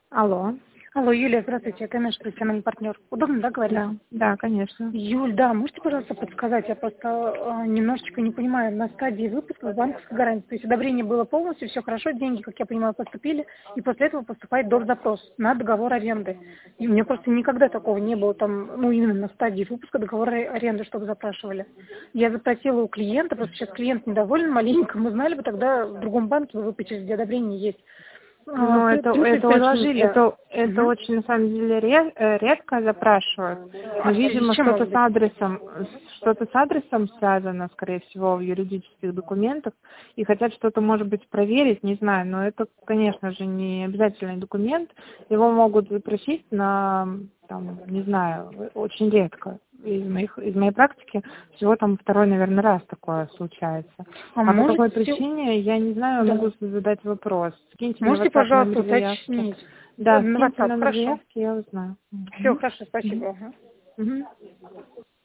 Алло. Алло, Юлия, здравствуйте, это наш профессиональный партнер. Удобно, да, говорить? Да, да, конечно. Юль, да, можете, пожалуйста, подсказать? Я просто немножечко не понимаю, на стадии выпуска банковской гарантии. То есть одобрение было полностью, все хорошо, деньги, как я понимаю, поступили, и после этого поступает дорзапрос на договор аренды. И у меня просто никогда такого не было там, ну, именно на стадии выпуска договора аренды, чтобы запрашивали. Я запросила у клиента, просто сейчас клиент недоволен маленько, мы знали бы тогда в другом банке вы выпустили, где одобрение есть. Но это, Предложили. это Мгм. очень, на самом деле, редко запрашивают. А Но, в связи с видимо, чем, может быть? что-то с адресом связано, скорее всего, в юридических документах, и хотят что-то, может быть, проверить, не знаю, но это, конечно же, не обязательный документ. Его могут запросить на, там, не знаю, очень редко. Из моей практики всего там второй, наверное, раз такое случается. А А по какой можете, причине, я не знаю, да. могу задать вопрос. Скиньте мне в Можете, WhatsApp пожалуйста, номер заявки. уточнить? Да, На скиньте WhatsApp, номер хорошо. заявки, я узнаю. Все, Мгм. хорошо, Мгм. спасибо. Ага. Мгм.